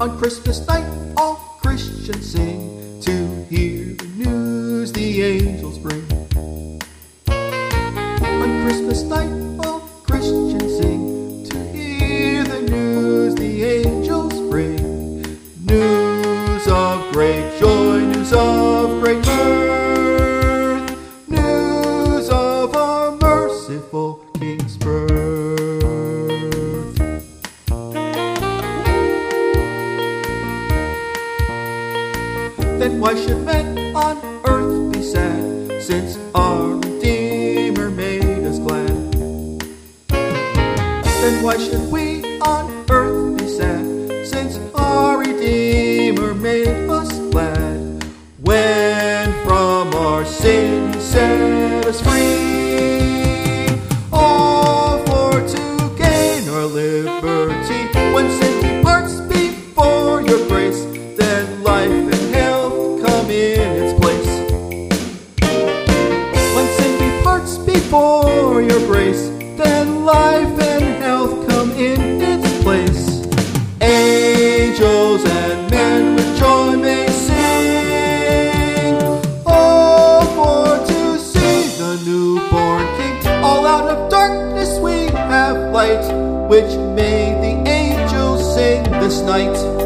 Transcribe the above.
On Christmas night, all Christians sing to hear the news the angels bring. On Christmas night, all Christians sing to hear the news the angels bring. News of great joy, news of great mirth, news of our merciful King's birth. Then why should men on earth be sad, since our Redeemer made us glad? Then why should we on earth be sad, since our Redeemer made us glad? When from our sin He set us free, all for to gain our liberty. When sin departs before your grace, then life and health come in its place. When sin departs before your grace, then life and health come in its place. Angels and men with joy may sing, all for to see the newborn King. All out of darkness we have light, which may the angels sing this night.